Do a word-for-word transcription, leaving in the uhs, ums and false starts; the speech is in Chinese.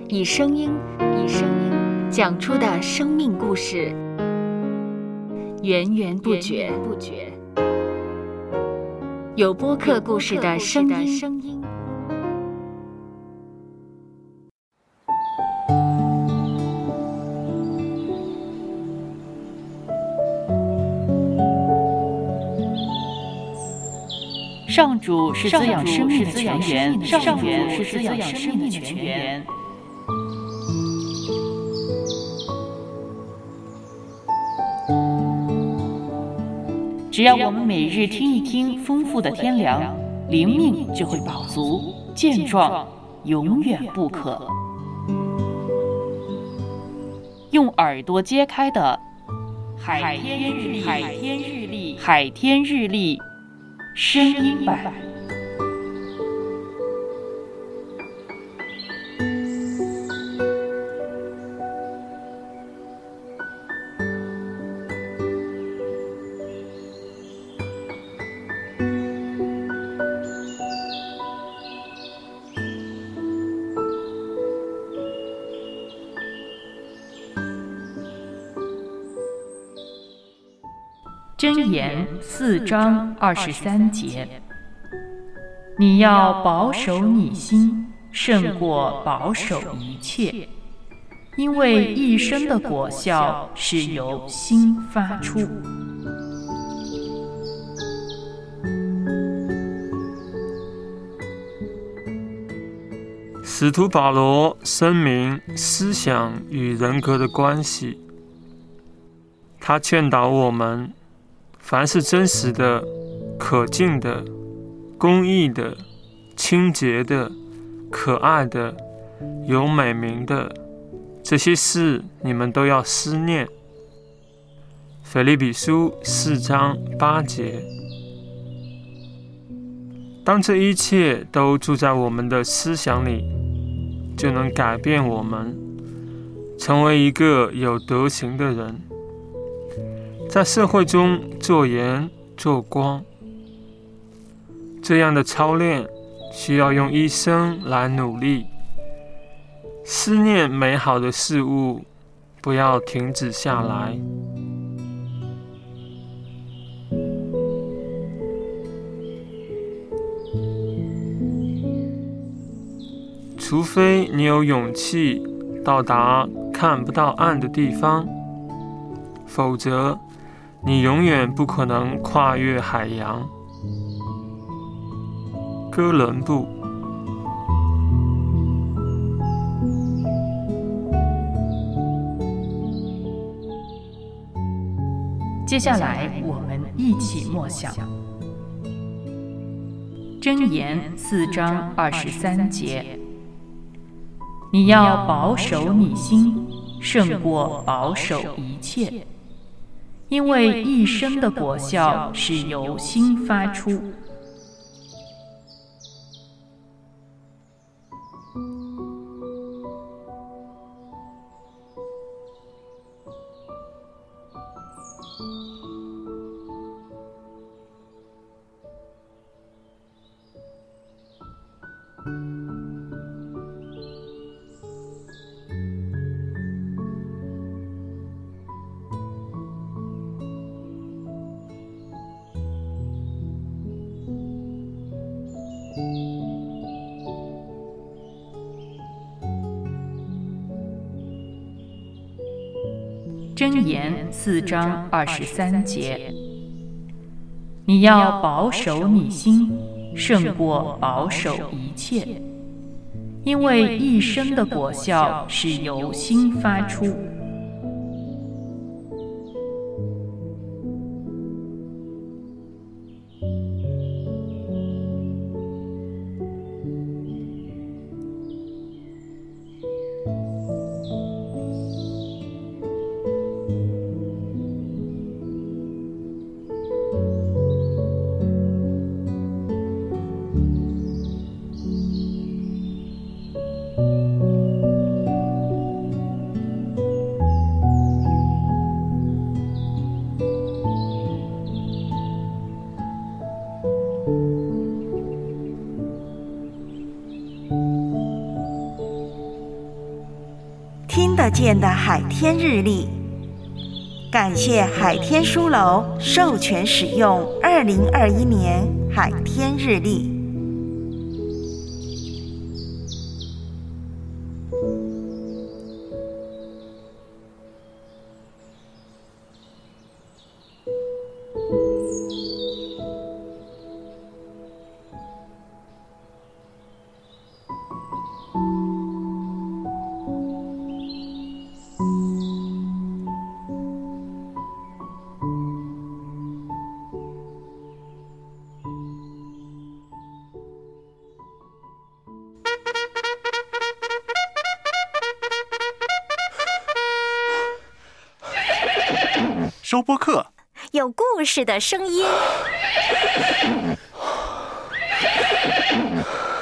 以声音以声音讲出的生命故事，源源不绝。有播客故事的声音。 上主是滋养生命的泉源，上主是滋养生命的泉源。只要我们每日听一听丰富的天粮，灵命就会饱足健壮，永远不渴。用耳朵揭开的海天日历，海天日历，海天日历声音版。箴言四章二十三节，你要保守你心，胜过保守一切，因为一生的果效是由心发出。 使徒保罗声明思想与人格的关系，他劝导我们，凡是真实的、可敬的、公义的、清洁的、可爱的、有美名的，这些事你们都要思念。腓立比书四章八节。当这一切都住在我们的思想里，就能改变我们，成为一个有德行的人，在社会中做盐做光。这样的操练需要用一生来努力。思念美好的事物，不要停止下来。除非你有勇气到达看不到岸的地方，否则你永远不可能跨越海洋。哥伦布。 接下来我们一起默想箴言四章二十三节，你要保守你心，胜过保守一切，因为一生的果效是由心发出。箴言四章二十三节，你要保守你心，胜过保守一切，因为一生的果效是由心发出。 听得见的海天日历。感谢海天书楼授权使用二零二一年海天日历。 收播客， 有故事的声音。